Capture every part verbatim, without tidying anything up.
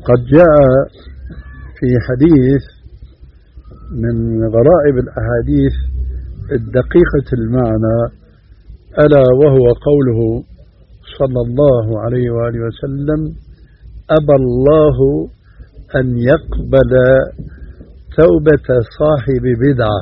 قد جاء في حديث من غرائب الأحاديث الدقيقة المعنى، ألا وهو قوله صلى الله عليه وآله وسلم: أبى الله أن يقبل توبة صاحب بدعة.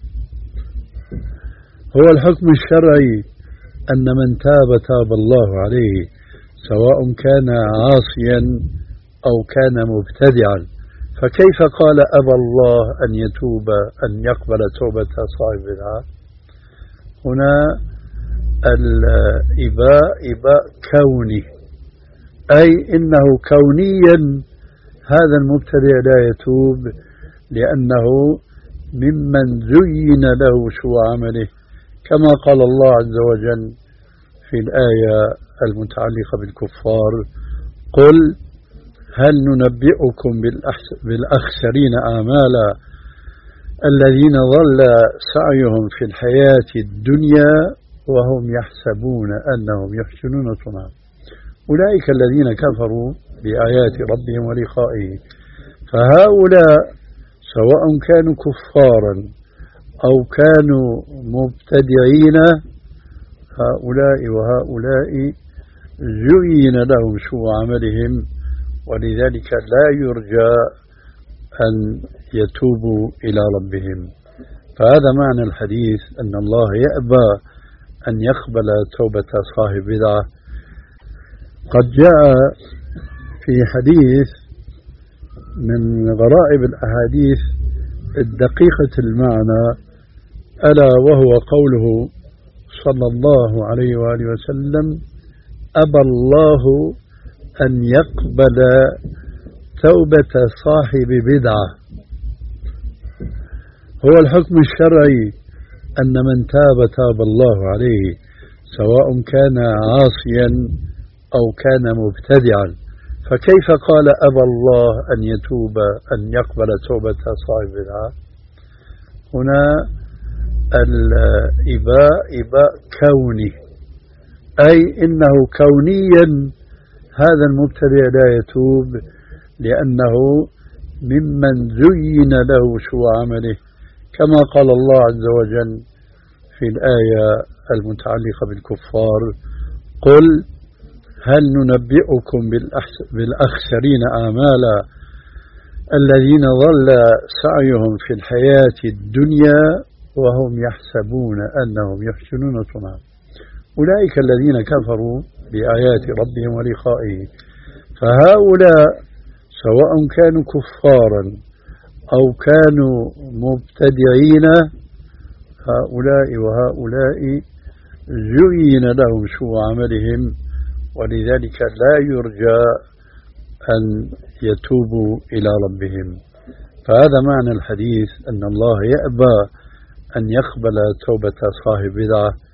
هو الحكم الشرعي أن من تاب تاب الله عليه، سواء كان عاصيا أو كان مبتدعا. فكيف قال أبى الله أن يتوب أن يقبل توبة صاحب بدعة؟ هنا الإباء إباء كوني، أي إنه كونيا هذا المبتدع لا يتوب، لأنه ممن زين له سوء عمله، كما قال الله عز وجل في الآية المتعلقة بالكفار: قل هل ننبئكم بالأخسرين أعمالا الذين ضل سعيهم في الحياة الدنيا وهم يحسبون أنهم يحسنون صنعا. أولئك الذين كفروا بآيات ربهم ولقائه. فهؤلاء سواء كانوا كفارا أو كانوا مبتدعين، هؤلاء وهؤلاء زين لهم سوء عملهم، ولذلك لا يرجى أن يتوبوا إلى ربهم. فهذا معنى الحديث، أن الله يأبى أن يقبل توبة صاحب بدعة. قد جاء في حديث من غرائب الأحاديث الدقيقة المعنى، ألا وهو قوله صلى الله عليه وآله وسلم: أبى الله أن يقبل توبة صاحب بدعة. هو الحكم الشرعي أن من تاب تاب الله عليه، سواء كان عاصيا أو كان مبتدعا. فكيف قال أبى الله أن يتوب أن يقبل توبة صاحب بدعة؟ هنا الإباء إباء كوني، أي إنه كونيا هذا المبتدع لا يتوب، لأنه ممن زين له سوء عمله، كما قال الله عز وجل في الآية المتعلقة بالكفار: قل هل ننبئكم بالأخسرين أعمالا الذين ضل سعيهم في الحياة الدنيا وهم يحسبون أنهم يحسنون صنعا. أولئك الذين كفروا بآيات ربهم ولقائه. فهؤلاء سواء كانوا كفارا أو كانوا مبتدعين، هؤلاء وهؤلاء زين لهم سوء عملهم، ولذلك لا يرجى أن يتوبوا إلى ربهم. فهذا معنى الحديث، أن الله يأبى أن يقبل توبة صاحب بدعة.